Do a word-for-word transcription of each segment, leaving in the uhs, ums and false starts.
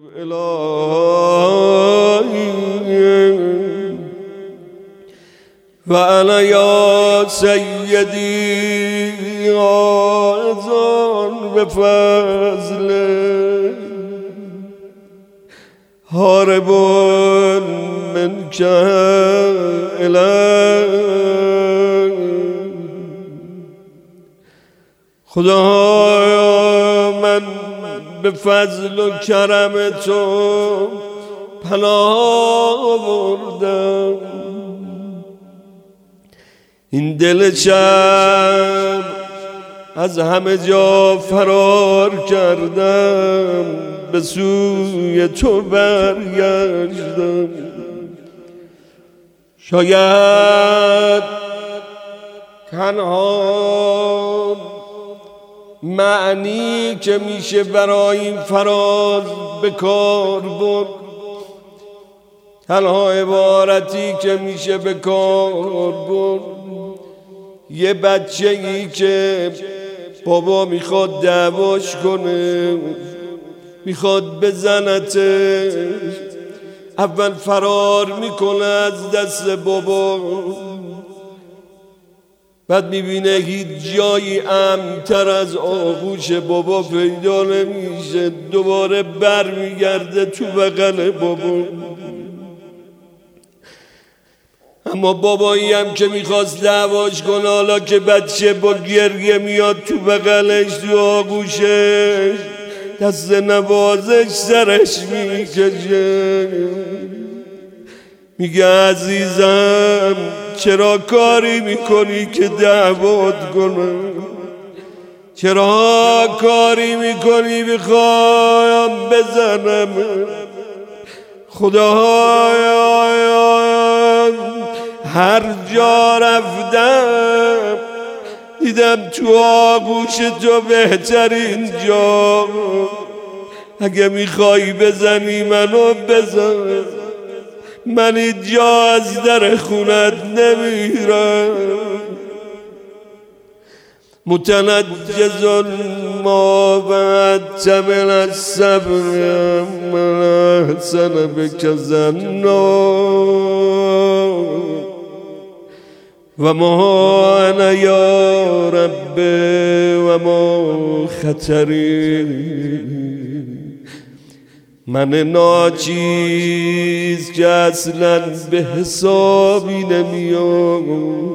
الهی و انا یا سیدی آزان به فضل هارب منک الی خدایا من به فضل و کرم تو پناه بردم، این دل شب از همه جا فرار کردم، به سوی تو برگشتم. شاید تنها معنی که میشه برای این فراز به کار برد، تنها عبارتی که میشه به کار برد، یه بچه ای که بابا میخواد دعواش کنه، میخواد بزنتش، اول فرار میکنه از دست بابا، بعد میبینه هیچ جایی امن‌تر از آغوش بابا پیدا نمیشه، دوباره بر میگرده تو بغل بابا. اما بابایی هم که میخواست دعواش کنه، حالا که بچه با گریه میاد تو بغلش تو آغوشش، دست نوازش سرش میکشه، میگه عزیزم چرا کاری میکنی که دعوات کنم، چرا کاری میکنی بخوایم بزنم، خدایا هر جا رفتم دیدم تو آغوش تو بهترین جا، اگه میخوای بزنی منو بزن، من اینجا از در خونت نمیرم. متنجز ما بعد من الصبر من احسن بک ظنا و ما انا یا رب و ما خطری، من ناچیز که اصلا به حسابی نمیام،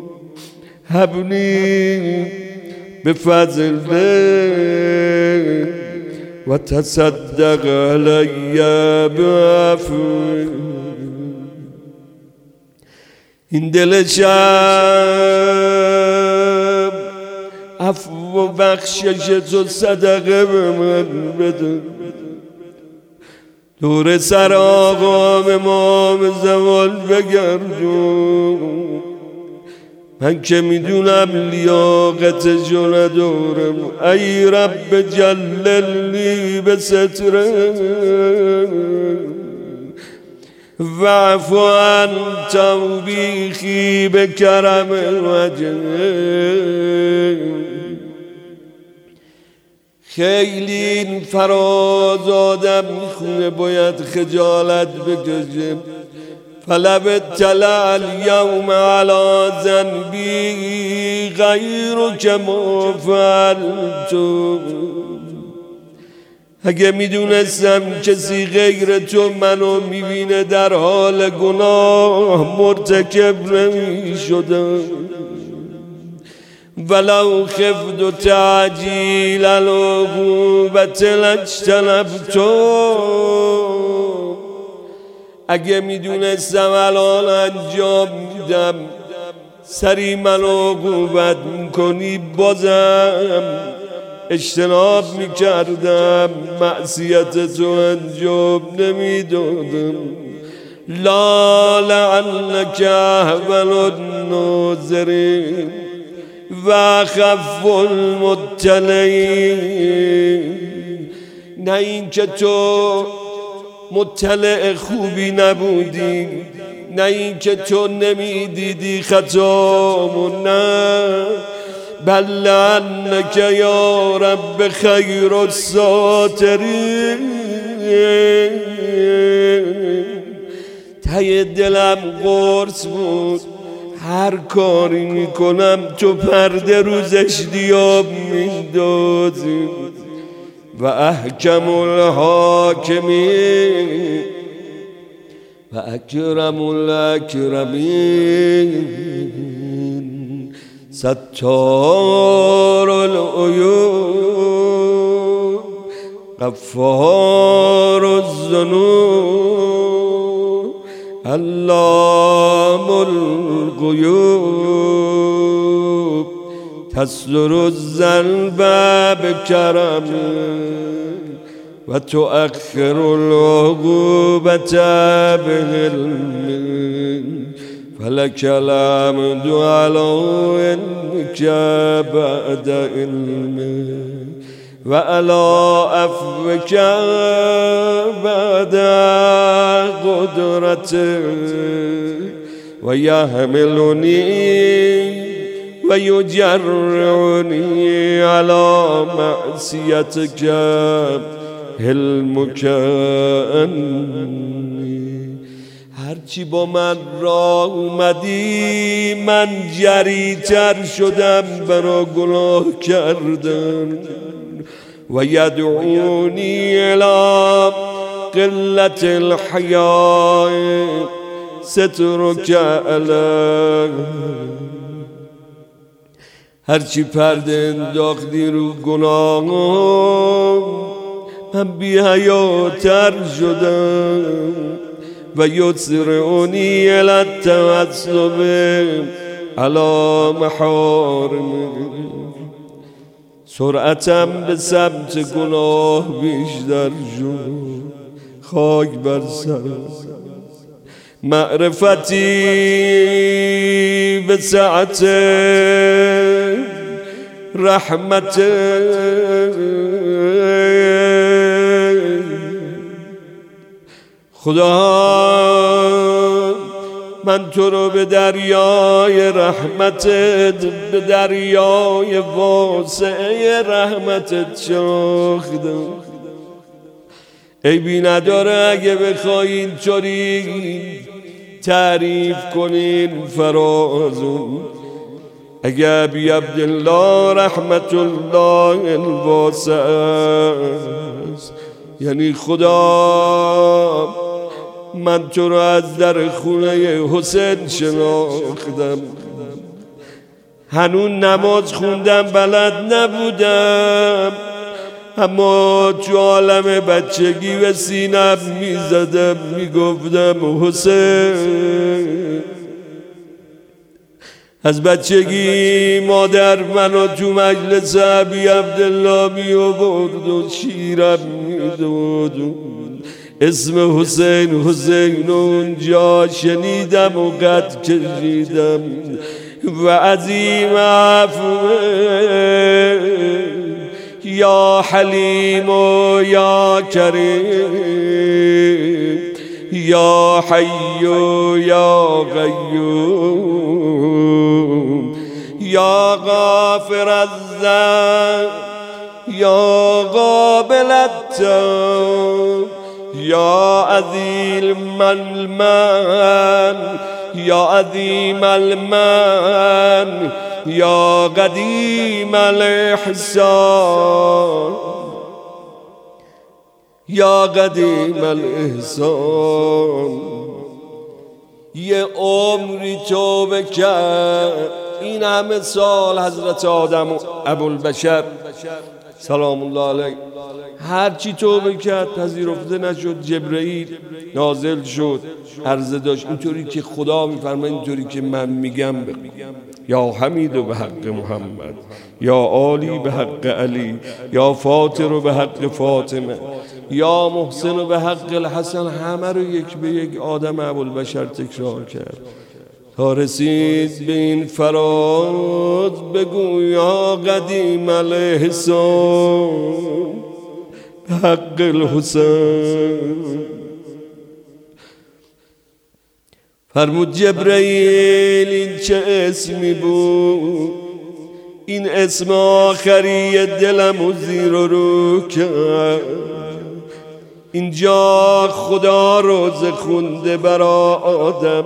هبنی به فضل و تصدق علی بعفو. این دل شب عفو و بخشش تو صدقه به من بده، دور سر آقام امام زمان بگردون، من که میدونم لیاقتشو ندارم. ای رب جللنی به ستره وعفو عن توبیخی به کرم وجه. خیلی این فراز آدم میخونه باید خجالت بکشه. فلب طلع اليوم على ذنبی غیرک ما فعلت، اگه میدونستم کسی غیر تو منو میبینه در حال گناه مرتکب نمیشدم. ولو خفت تعجیل العقوبة لاجتنبت، اگه میدونستم الان انجام میدم سری من عقوبت میکنی بازم اجتناب میکردم، معصیت تو انجام نمیدادم. لا لعنک احول الناظرین و خف المطلعین، نه این که تو مطلع خوبی نبودی، نه این که تو نمیدیدی خطامون، نه بل لعنک یا رب خیر الساترین، ته دلم قرص بود، هر کاری میکنم تو پرده روزش دیاب میندازی و احکم الحاکمین و اکرم الاکرمین ستار العیوب غفار الذنوب علام الغیوب تستر الذنب بکرم و تؤخر العقوبة بعلم فلك الحمد على علمك بعد علم وعلى عفوك بعد قدرتك ويحملني ويجرعني على معصيتك حلمك انی. هرچی با من راه اومدی من جری‌تر شدم برا گناه کردن و یدعونی الی قلت الحیاء سترک علیه. هرچی پرده انداختی رو گناه من بی حیاتر شدم و یسرعنی الی التوسل علی محارم. سرعتم به سمت گناه بیشتر شد، خاک بر سر. معرفتی به سعت رحمت خدا، من تو رو به دریای رحمتت، به دریای واسع رحمتت شناختم. عیبی نداره اگه بخوای اینطوری تعریف کنین فرازون. اگه ابی عبدالله رحمت الله الواسع است، یعنی خدا من تو رو از در خونه حسین شناختم. هنون نماز خوندم بلد نبودم، اما تو عالم بچگی به سینم میزدم میگفتم حسین. از بچگی مادر منو تو مجلس ابی عبدالله می آورد و شیرم میداد. اسم حسین حسین اونجا شنیدم و قد کشیدم و عظیم عفوه یا حلیم و یا کریم یا حی و یا قیوم یا غافر الذنب یا قابل التوب یا عظیم المن یا عظیم المن یا قدیم الاحسان یا قدیم الاحسان. یه عمری توبه کرد، این همه سال حضرت آدم و ابوالبشر سلام الله علیه هرچی توبه کرد پذیرفته نشد. جبرئیل نازل شد، عرضه داشت اینطوری که خدا میفرماید اینطوری که من میگم بگو. یا حمید به حق محمد، یا عالی به حق علی، یا فاطر به حق فاطمه، یا محسن به حق الحسن. همه رو یک به یک آدم ابوالبشر تکرار کرد تا رسید به این فراز بگو یا قدیم الاحسان به حق الحسین. فرمود جبرئیل این چه اسمی بود؟ این اسم آخری دلم و زیر و رو کرد. اینجا خدا روز خونده برا آدم.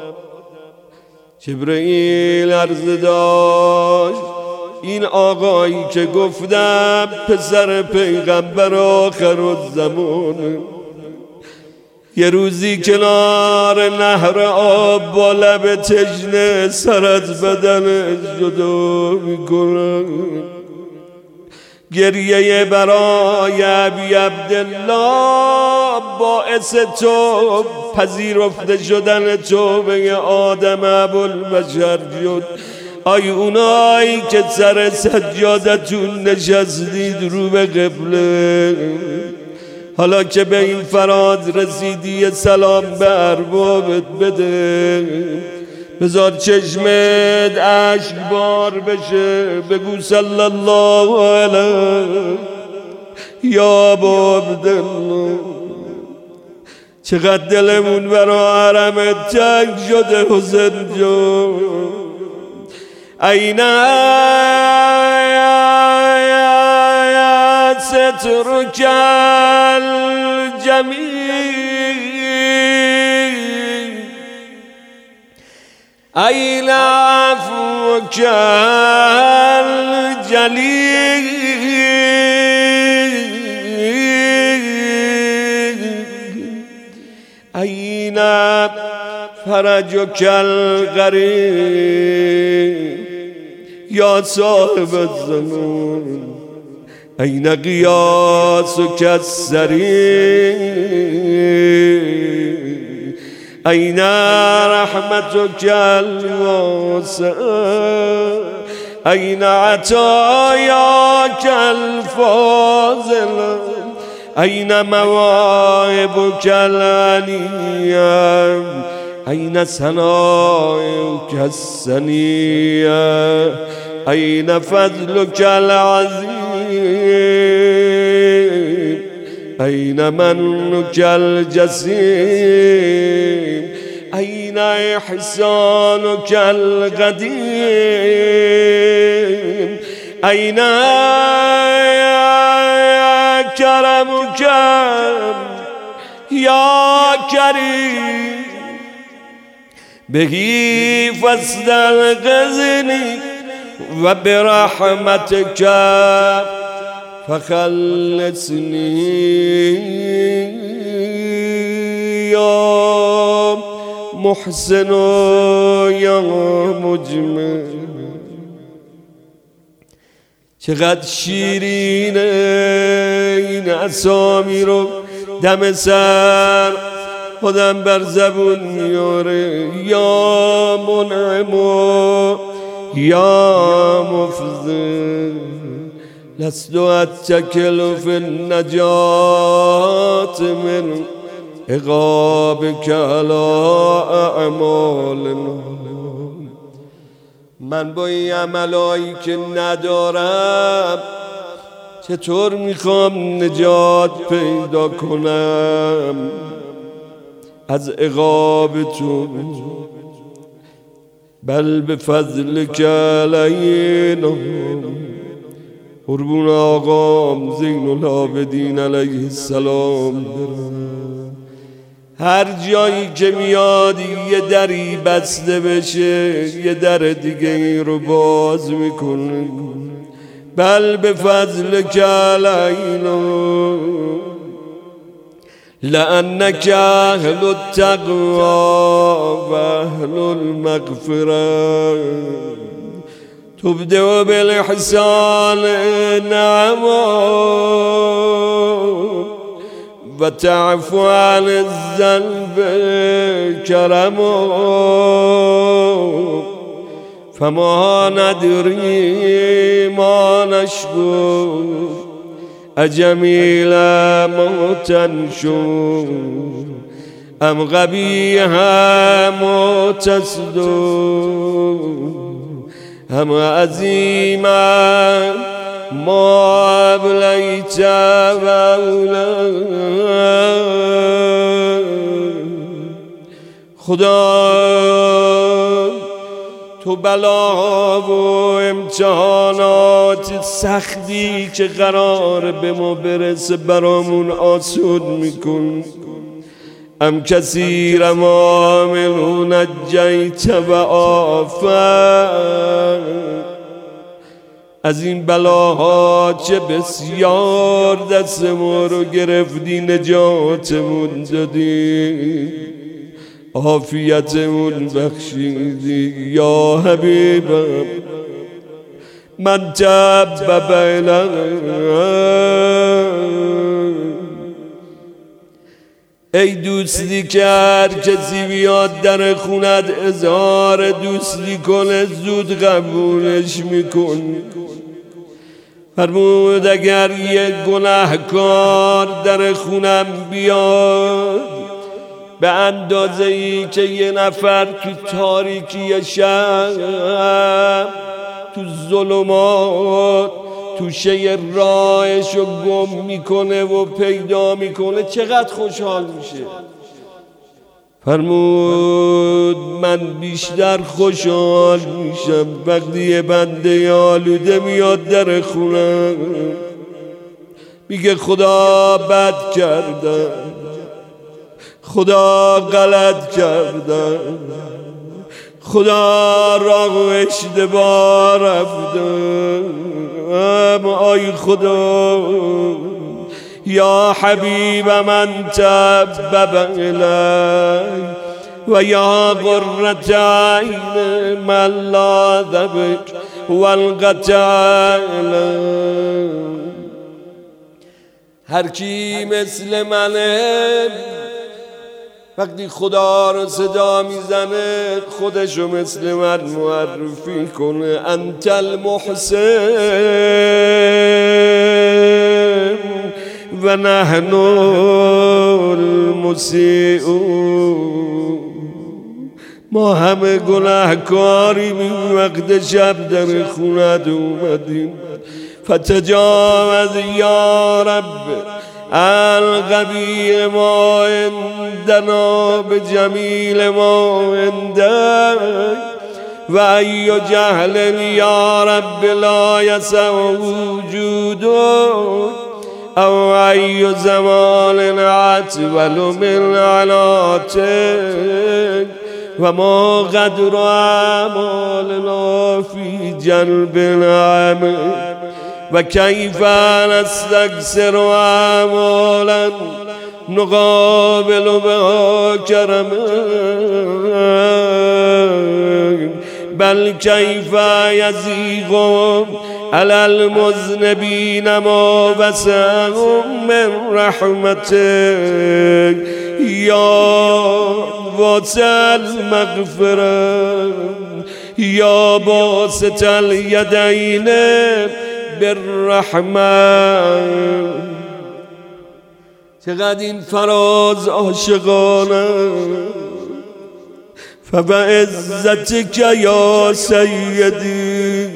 جبرئیل عرض داشت این آقایی که گفتم پسر پیغمبر آخر الزمان، یه روزی کنار نهر آب با لب تشنه سر از بدنش جدا میکنه. گریه برای ابی عبدالله باعث تو پذیرفته شدن توبه آدم ابوالبشر شد. آی اونایی که سر سجادتون نشستید رو به قبله، حالا که به این فراز رسیدی سلام به اربابت بده، بذار چشمت اشک بار بشه، بگو صلی الله علیه یا ابا عبدالله. چقدر دلمون برا حرمت تنگ شده حسین جون. اینا سترک الجمیل، اینا عفوک الجلیل، اینا فرجک القریب یا صاحب الزمان، این قیاسک السریع، این رحمتک الواسعه، این عطایاک الفاضله، این مواهبک العلیه، این ثنائک الثنیه، این فضلک العظیم، این منک الجسیم، این احسانک القدیم، این کرمک یا کریم، بهی فاستلقذنی و برحمتک فخلصنی یا محسن و یا مجمل. چقدر شیرینه این اسامی رو دم سر خودم بر زبون میاره. یا منعم یا مفضل، لست اتکل فی النجات من عقابک علی اعمالنا. من با این عملایی که ندارم چطور میخوام نجات پیدا کنم از عقاب تو؟ بل به فضلک علینا. قربون آقام زین العابدین علیه السلام برم. هر جایی که میاد یه دری بسته بشه یه در دیگه این رو باز میکنه. بل به فضلک علینا لأنک اهل التقوی و اهل المغفرة. تبدأ بالإحسان نعما و تعفو عن الذنب کرما. فما ندری ما نشکر اجمیل ما تنشر ام قبیح ما تصدر ام عظیما ما ابلیت و اولا. خدا تو تو بلا و امتحانات سختی که قرار به ما برسه برامون آسود میکن. ام کثیر ما منو نجیت و آفت، از این بلاها چه بسیار دست ما رو گرفتی، نجاتمون دادی، عافیتمون بخشیدی. یا حبیبم من تبب ای دوستی که هر کسی بیاد در خونت اظهار دوستی کنه زود قبولش میکن. فرمود اگر یک گناهکار در خونم بیاد به اندازه ای که یه نفر تو تاریکی شب تو ظلمات توشه راهشو گم میکنه و پیدا میکنه چقدر خوشحال میشه. فرمود من بیشتر خوشحال میشم وقتی یه بنده آلوده میاد در خونم میگه خدا بد کردم، خدا غلط کردم، خدا راه اشتباه رفتم، آی خدا یا حبیب من تبب الی و یا قرة عین من لاذ بک والقطع. هر کی مثل منه وقتی خدا رو صدا میزنه خودشو مثل من معرفی کنه. انت المحسن و نحن المسیئون، ما همه گناهکاریم وقت شب در خونت اومدیم. فتجاوز یا رب القبیح ما عندنا بجمیل ما عندک و ای جهل یا رب لا یسع وجودک او ای زمان اطول من عناتک و ما قدر اعمالنا فی جلب نعمک و کیف نستکثر اعمالا نقابل بها کرمک بل کیف یضیق علی المذنبین ما وسعهم من رحمتک یا واسع المغفرة یا باسط الیدین بالرحمن. چقدر این فراز عاشقانه. فبعزتک یا سیدی،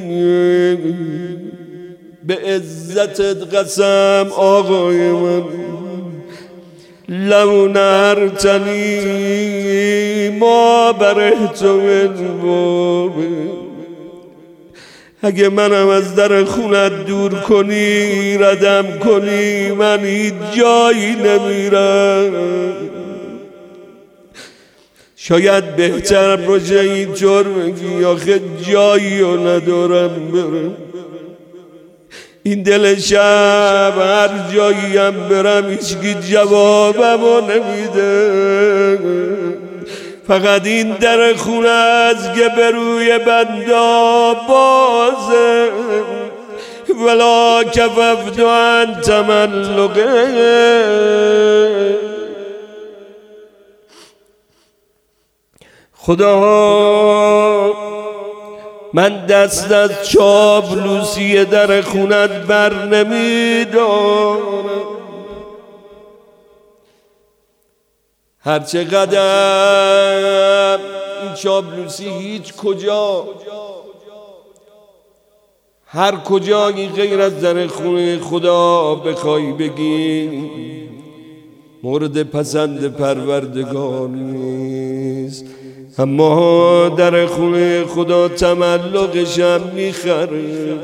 به عزتت قسم آقای من، لو نهرتنی ما برهت من بابی، اگه منم از در خونت دور کنی ردم کنی من هیچ جایی نمیرم. شاید بهتر باشه اینطور بگی آخه جایی رو ندارم برم. این دل شب هر جایی هم برم هیچکی جوابمو نمیده، فقط این در خونه از که به روی بندا بازه. ولا کففت عن تملقه، خدا من دست از چاپلوسی در خونت بر نمیدارم. هر چقدر این چاپلوسی هیچ کجا هر کجا این غیر از در خونه خدا بخوای بگی مورد پسند پروردگار نیست. اما در خونه خدا تملقشم میخره.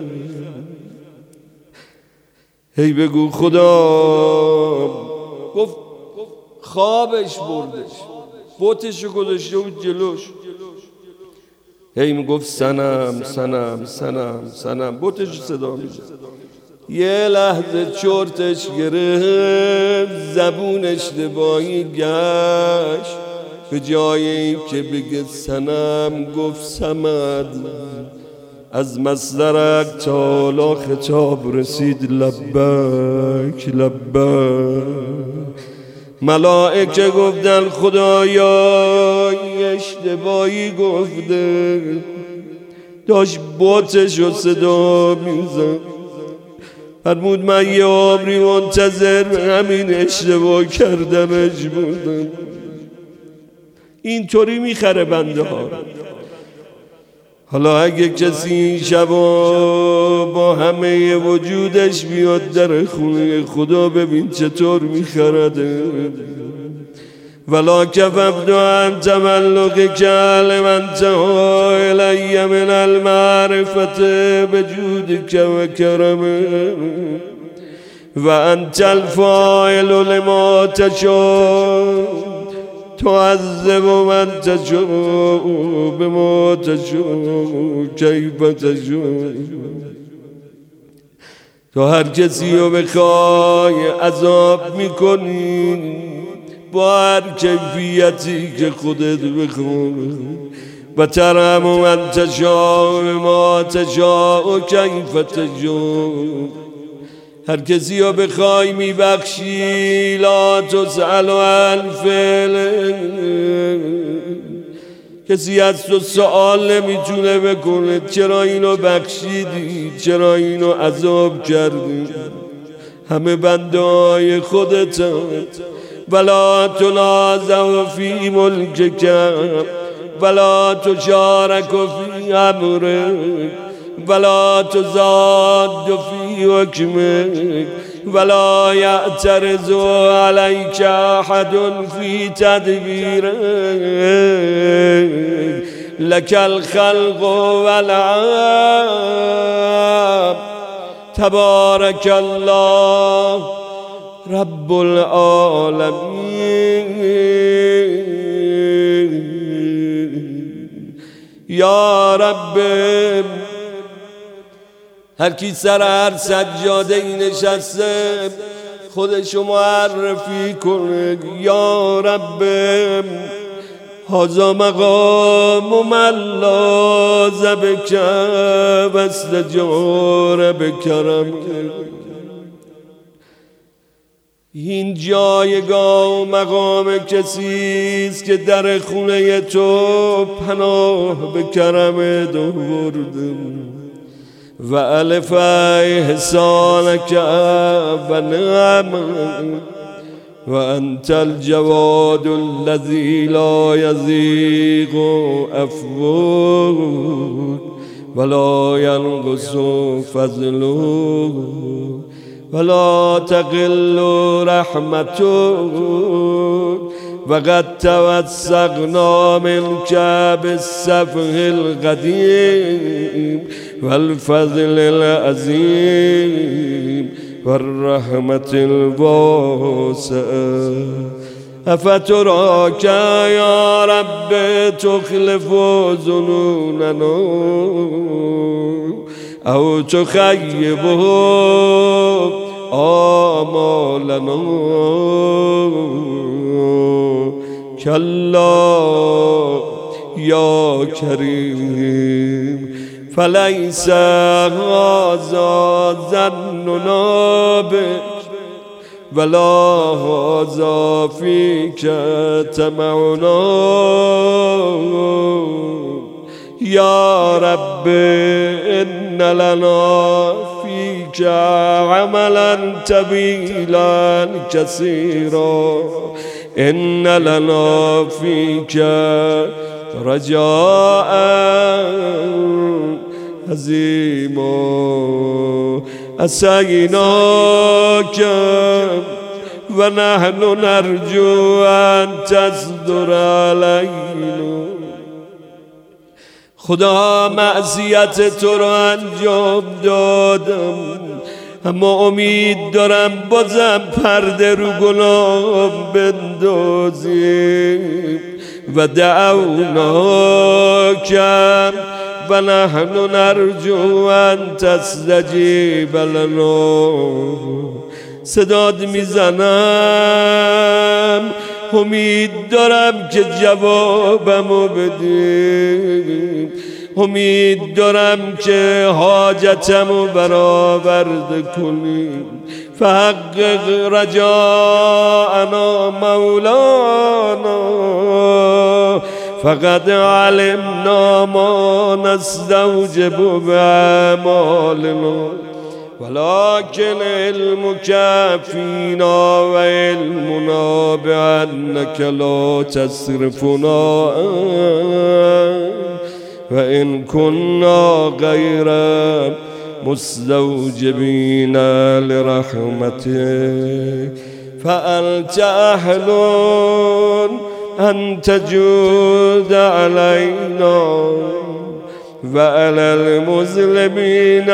هی بگو خدا گفت خوابش بردش، بوتشو گذاشته بود جلوش، هی میگفت سنم سنم سنم سنم، بوتشو صدا میشه. یه لحظه چرتش گرفت، زبون اشتباهی گشت، به جای این که بگه سنم گفت سمد. از مصدرک تا لا خطاب رسید لبک لبک. ملائکه گفتن خدایا اشتباهی گفته، داشت بوتشو صدا میزن. فرمود من یه عمری منتظر همین اشتباه کردنش بودم. اینطوری میخره بنده ها. حالا اگه کسی این شبا با همه وجودش بیاد در خونه خدا، ببین چطور میخرده. ولا کففت عن تملق کلم انتها الی من المعرفت بجودک و کرمه و انت الفاعل لما تشاء تعذب من تشاء بما تشاء کیف تشاء. تو هر کسی رو بخوای عذاب میکنی با هر کیفیتی که خودت بخوای. و ترحم من تشاء بما تشاء کیف تشاء. هر کسی رو بخوای میبخشی. لا تسأل عن فعل. کسی از تو سوال نمیتونه بکنه چرا اینو بخشیدی، چرا اینو عذاب کردی. همه بنده های خودت. ولا تنازع فی ملکک ولا تشارک فی امرک ولا تزاد فی حکمک ولا یعترض علیک احد فی تدبیرک لک الخلق والعبد تبارک الله رب العالمین. یا رب، هر کی سر هر سجاده ای نشسته خودشو معرفی کنه. یا رب، هذا مقام من لاذ بک و استجار بکرم. این جایگاه و مقام کسیست که در خونه تو پناه به کرمت آوردم. و الف احسانک و نعمت و انت الجواد الذی لا یضیق عفوک ولا ینقص فضلک ولا تقل رحمتک وقد توسقنا منك بالسفح القدیم والفضل العظیم والرحمة الواسعة. افتراک یا رب تخلف ظنوننا او تخیب آمالنا کلا یا کریم فلیس هذا ظننا بک ولا هذا فیک طمعنا. یا رب ان لنا فیک عملا طویلا کثیرا ان لنا فیک رجاء عظیما. اسیناک و نحن نرجو ان تصدر علینا خدا معصیت تو رو انجام دادم، اما امید دارم بازم پرده رو گناه بندازی. و دعوناکم و نحن نرجو ان تستجیب لنا. صداد میزنم امید دارم که جوابمو بدی، امید دارم که حاجتمو برآورده کنی. فحقق رجاءنا مولانا، فقد علمنا ما نستوجب بأعمالنا، ولكن علمك فينا وعلمنا بأنك لا تصرفنا، وإن كنا غير مستوجبين لرحمتك فأنت أهل أن تجود علينا وعلى المظلمين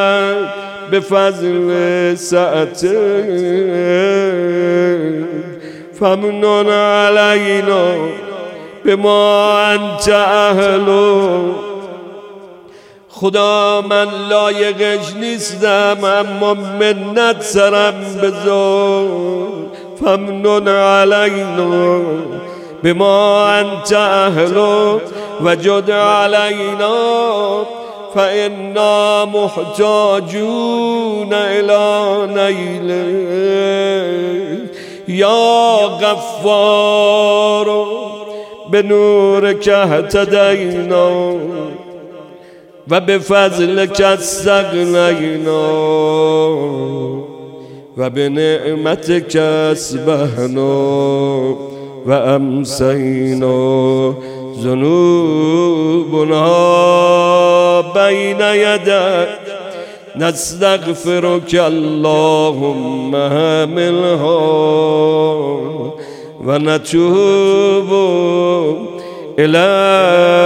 بفضل سعتك فمنن علينا بما أنت أهله. خدا من لایقش نیستم اما منت سرم بذار. فمنن علینا بما انت اهله وجد علینا فإنا محتاجون الى نیلک. یا غفار بنورک اهتدینا و بفضلک استغنینا و بنعمتک اصبحنا و امسینا. ذنوبنا بین یدک نستغفرک اللهم حملها و نتوب الیک